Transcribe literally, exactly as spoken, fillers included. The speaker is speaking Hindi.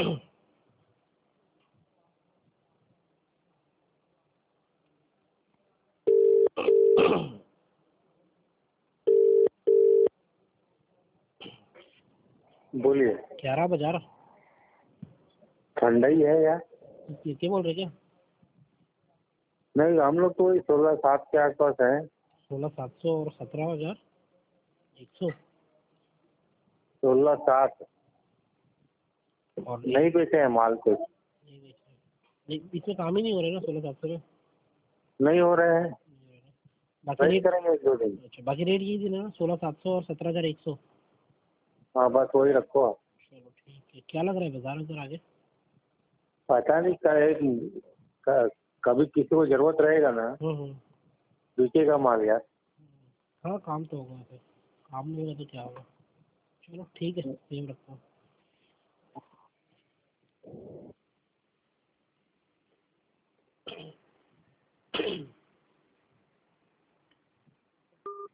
बोलिए। ग्यारह बाजार ठंडा ही है यार। क्या बोल रहे क्या? नहीं, हम लोग तो सोलह सात के आसपास है। सोलह सात सौ और सत्रह हजार एक सौ सोलह सात और नहीं बेचे हैं माल कुछ। नहीं बेचे। नहीं, इसमें काम ही नहीं हो रहा है ना सोलह सात सौ में। नहीं हो रहे हैं, बाकी वही रेट करेंगे एक दो दिन। अच्छा, बाकी रेट यही देना ना, सोलह सात सौ और सत्रह हजार एक सौ। हाँ बस वही रखो आप। चलो ठीक है। क्या लग रहा है बाजार उधर आगे? पता नहीं क- क- कभी किसी को जरूरत रहेगा ना, हम्म हम्म। बिकेगा माल यार। हाँ काम तो होगा फिर, काम नहीं होगा तो क्या होगा। चलो ठीक है, सेम रखता हूँ।